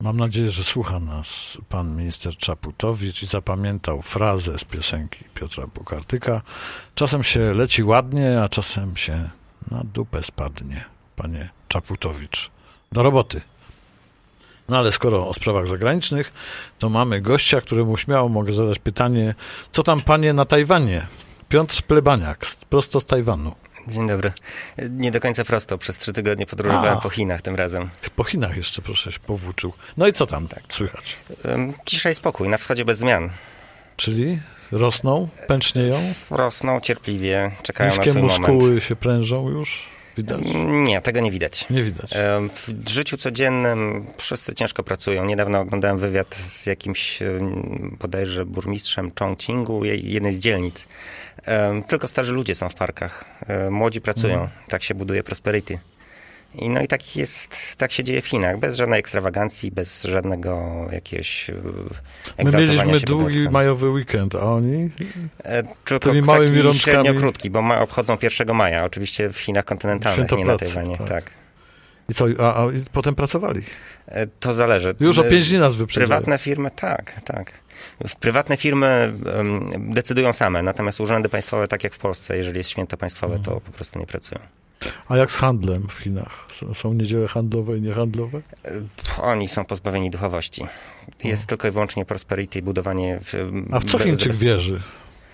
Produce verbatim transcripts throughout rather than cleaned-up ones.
Mam nadzieję, że słucha nas pan minister Czaputowicz i zapamiętał frazę z piosenki Piotra Bukartyka. Czasem się leci ładnie, a czasem się na dupę spadnie, panie Czaputowicz. Do roboty. No ale skoro o sprawach zagranicznych, to mamy gościa, któremu śmiało mogę zadać pytanie, co tam panie na Tajwanie? Piotr Plebaniak, prosto z Tajwanu. Dzień dobry. Nie do końca prosto. Przez trzy tygodnie podróżowałem A, po Chinach tym razem. Po Chinach jeszcze, proszę, się powłóczył. No i co tam tak słychać? Ciszej spokój, na wschodzie bez zmian. Czyli rosną, pęcznieją? Rosną cierpliwie, czekają Niskie na swój moment. muskuły się prężą już? Widać? Nie, tego nie widać. Nie widać. W życiu codziennym wszyscy ciężko pracują. Niedawno oglądałem wywiad z jakimś bodajże burmistrzem Chongqingu, jednej z dzielnic. Tylko starzy ludzie są w parkach. Młodzi pracują. Mm. Tak się buduje prosperity. I no i tak jest, tak się dzieje w Chinach. Bez żadnej ekstrawagancji, bez żadnego jakiegoś egzaltowania. My mieliśmy się długi bogactwem. Majowy weekend, a oni? E, tylko tymi małymi taki rączkami. średnio krótki, bo ma, obchodzą pierwszego maja. Oczywiście w Chinach kontynentalnych, nie na Tajwanie. Tak. tak. I co, a, a i potem pracowali? E, to zależy. Już o pięć dni nas wyprzedzają. Prywatne firmy, tak, tak. W prywatne firmy um, decydują same, natomiast urzędy państwowe, tak jak w Polsce, jeżeli jest święto państwowe, to po prostu nie pracują. A jak z handlem w Chinach? Są niedziele handlowe i niehandlowe? Oni są pozbawieni duchowości. Jest o. tylko i wyłącznie prosperity i budowanie... W, A w co Chińczyk wierzy?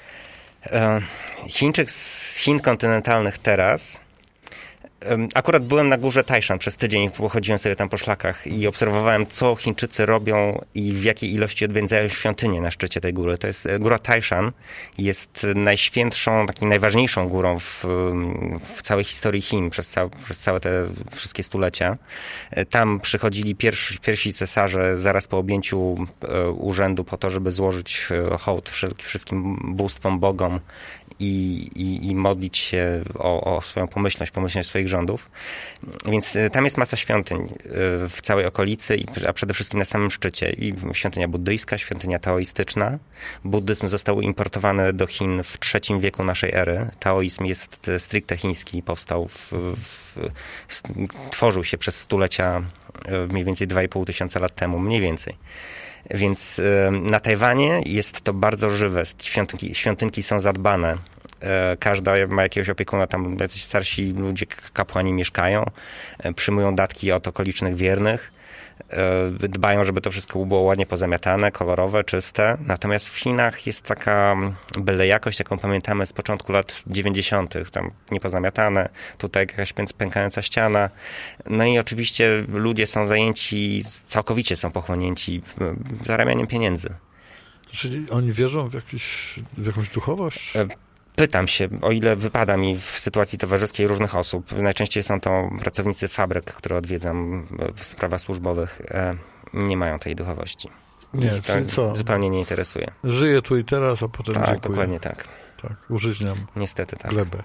Chińczyk z Chin kontynentalnych teraz... Akurat byłem na górze Taishan przez tydzień, pochodziłem sobie tam po szlakach i obserwowałem, co Chińczycy robią i w jakiej ilości odwiedzają świątynię na szczycie tej góry. To jest góra Taishan, jest najświętszą, taką najważniejszą górą w, w całej historii Chin przez, cał, przez całe te wszystkie stulecia. Tam przychodzili pierwsi, pierwsi cesarze zaraz po objęciu urzędu po to, żeby złożyć hołd wszystkim bóstwom, bogom i, i, i modlić się o, o swoją pomyślność, pomyślność swoich rządów. Więc tam jest masa świątyń w całej okolicy, a przede wszystkim na samym szczycie. I świątynia buddyjska, świątynia taoistyczna. Buddyzm został importowany do Chin w trzecim wieku naszej ery. Taoizm jest stricte chiński, powstał, w, w, tworzył się przez stulecia, mniej więcej dwa i pół tysiąca lat temu, mniej więcej. Więc na Tajwanie jest to bardzo żywe. Świątynki, świątynki są zadbane. Każda ma jakiegoś opiekuna, tam jacyś starsi ludzie, kapłani mieszkają, przyjmują datki od okolicznych wiernych, dbają, żeby to wszystko było ładnie pozamiatane, kolorowe, czyste. Natomiast w Chinach jest taka byle jakość, jaką pamiętamy z początku lat dziewięćdziesiątych. Tam niepozamiatane, tutaj jakaś pękająca ściana. No i oczywiście ludzie są zajęci, całkowicie są pochłonięci zarabianiem pieniędzy. Czyli oni wierzą w, jakiś, w jakąś duchowość? Pytam się, o ile wypada mi w sytuacji towarzyskiej różnych osób. Najczęściej są to pracownicy fabryk, które odwiedzam w sprawach służbowych. Nie mają tej duchowości. Nie, to co? Zupełnie nie interesuje. Żyję tu i teraz, a potem tak, dziękuję. Dokładnie tak. Tak, użyźniam Niestety tak. glebę.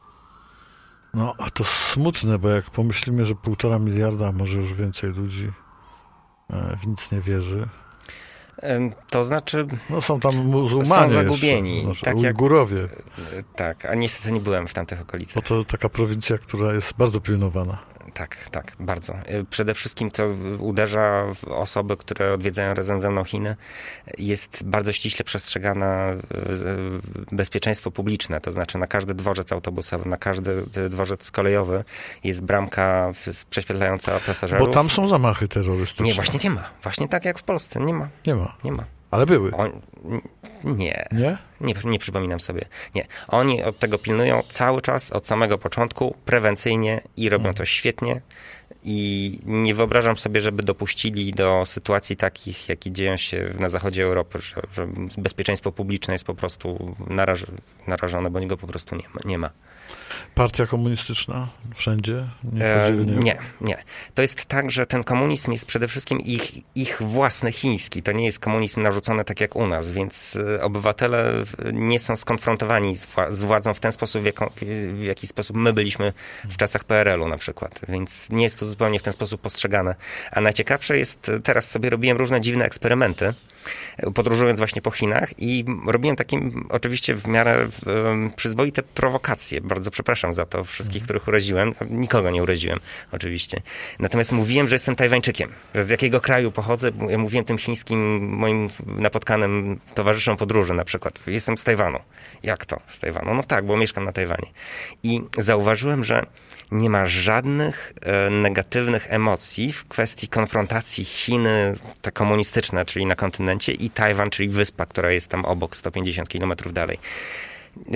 No, a to smutne, bo jak pomyślimy, że półtora miliarda, a może już więcej ludzi w nic nie wierzy. To znaczy... No są tam muzułmanie są zagubieni. Jeszcze, znaczy, tak Ujgurowie. Jak, tak, a niestety nie byłem w tamtych okolicach. Bo to taka prowincja, która jest bardzo pilnowana. Tak, tak, bardzo. Przede wszystkim to uderza w osoby, które odwiedzają razem ze mną Chiny. Jest bardzo ściśle przestrzegana bezpieczeństwo publiczne, to znaczy na każdy dworzec autobusowy, na każdy dworzec kolejowy jest bramka prześwietlająca pasażerów. Bo tam są zamachy terrorystyczne. Nie, właśnie nie ma. Właśnie tak jak w Polsce. Nie ma. Nie ma. Nie ma. Ale były. On, nie. Nie? Nie? Nie przypominam sobie. Nie. Oni od tego pilnują cały czas, od samego początku, prewencyjnie i robią hmm. to świetnie. I nie wyobrażam sobie, żeby dopuścili do sytuacji takich, jakie dzieją się na zachodzie Europy, że, że bezpieczeństwo publiczne jest po prostu naraż, narażone, bo go po prostu nie ma. Nie ma. Partia komunistyczna wszędzie? Nie, e, nie, nie. To jest tak, że ten komunizm jest przede wszystkim ich, ich własny chiński. To nie jest komunizm narzucony tak jak u nas, więc obywatele nie są skonfrontowani z, wła- z władzą w ten sposób, w, jaką, w jaki sposób my byliśmy w czasach P R L u na przykład. Więc nie jest to zupełnie w ten sposób postrzegane. A najciekawsze jest, teraz sobie robiłem różne dziwne eksperymenty podróżując właśnie po Chinach i robiłem takim oczywiście w miarę um, przyzwoite prowokacje. Bardzo przepraszam za to wszystkich, których uraziłem. Nikogo nie uraziłem, oczywiście. Natomiast mówiłem, że jestem Tajwańczykiem, że z jakiego kraju pochodzę. Ja mówiłem tym chińskim moim napotkanym towarzyszom podróży na przykład. Jestem z Tajwanu. Jak to z Tajwanu? No tak, bo mieszkam na Tajwanie. I zauważyłem, że nie ma żadnych e, negatywnych emocji w kwestii konfrontacji Chiny, te komunistyczne, czyli na kontynencie, i Tajwan, czyli wyspa, która jest tam obok, sto pięćdziesiąt kilometrów dalej. E,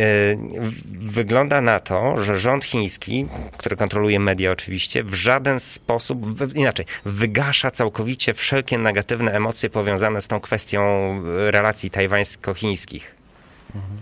wygląda na to, że rząd chiński, który kontroluje media oczywiście, w żaden sposób, w, inaczej, wygasza całkowicie wszelkie negatywne emocje powiązane z tą kwestią relacji tajwańsko-chińskich. Mhm.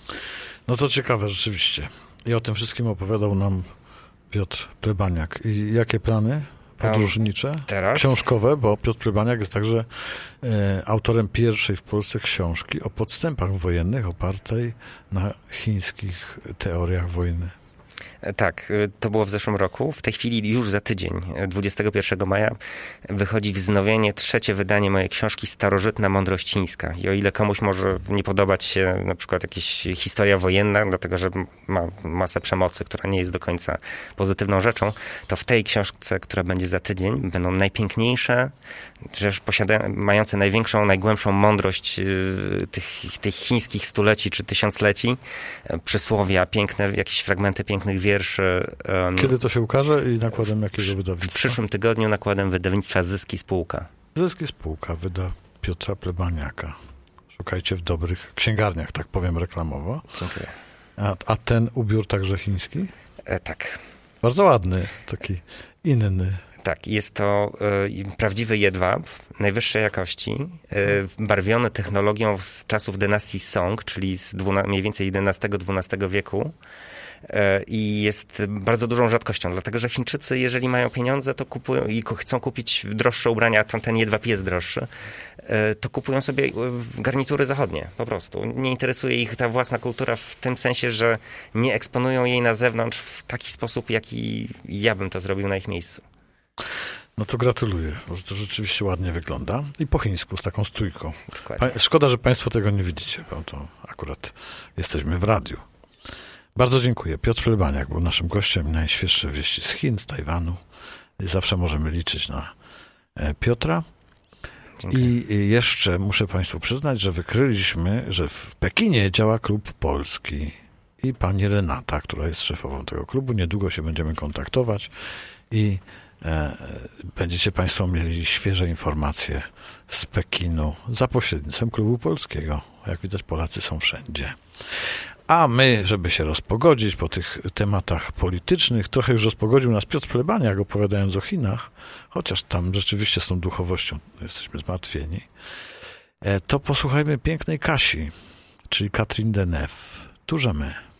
No to ciekawe rzeczywiście. I o tym wszystkim opowiadał nam Piotr Plebaniak. I jakie plany podróżnicze? Teraz? Książkowe, bo Piotr Plebaniak jest także e, autorem pierwszej w Polsce książki o podstępach wojennych opartej na chińskich teoriach wojny. Tak, to było w zeszłym roku. W tej chwili już za tydzień, dwudziestego pierwszego maja, wychodzi wznowienie, trzecie wydanie mojej książki Starożytna mądrość chińska. I o ile komuś może nie podobać się na przykład jakaś historia wojenna, dlatego że ma masę przemocy, która nie jest do końca pozytywną rzeczą, to w tej książce, która będzie za tydzień, będą najpiękniejsze, też posiada, mające największą, najgłębszą mądrość tych, tych chińskich stuleci czy tysiącleci, przysłowia, piękne, jakieś fragmenty pięknych wierszy. Kiedy to się ukaże i nakładem jakiego wydawnictwa? W przyszłym tygodniu nakładem wydawnictwa Zyski Spółka. Zyski Spółka wyda Piotra Plebaniaka. Szukajcie w dobrych księgarniach, tak powiem reklamowo. Dziękuję. A, a ten ubiór także chiński? E, tak. Bardzo ładny, taki inny. Tak, jest to y, prawdziwy jedwab najwyższej jakości, y, barwiony technologią z czasów dynastii Song, czyli z dwuna, mniej więcej jedenastego dwunastego wieku. I jest bardzo dużą rzadkością, dlatego że Chińczycy, jeżeli mają pieniądze, to kupują i chcą kupić droższe ubrania, to ten jedwab jest droższy, to kupują sobie garnitury zachodnie, po prostu. Nie interesuje ich ta własna kultura w tym sensie, że nie eksponują jej na zewnątrz w taki sposób, jaki ja bym to zrobił na ich miejscu. No to gratuluję, że to rzeczywiście ładnie wygląda. I po chińsku, z taką stójką. Dokładnie. Szkoda, że państwo tego nie widzicie, bo to akurat jesteśmy w radiu. Bardzo dziękuję. Piotr Plebaniak był naszym gościem. Najświeższe wieści z Chin, z Tajwanu. Zawsze możemy liczyć na Piotra. Dziękuję. I jeszcze muszę państwu przyznać, że wykryliśmy, że w Pekinie działa klub polski. I pani Renata, która jest szefową tego klubu. Niedługo się będziemy kontaktować i e, będziecie państwo mieli świeże informacje z Pekinu za pośrednictwem klubu polskiego. Jak widać, Polacy są wszędzie. A my, żeby się rozpogodzić po tych tematach politycznych, trochę już rozpogodził nas Piotr Plebaniak, opowiadając o Chinach, chociaż tam rzeczywiście z tą duchowością jesteśmy zmartwieni, to posłuchajmy pięknej Kasi, czyli Catherine Deneuve. Tu, że my.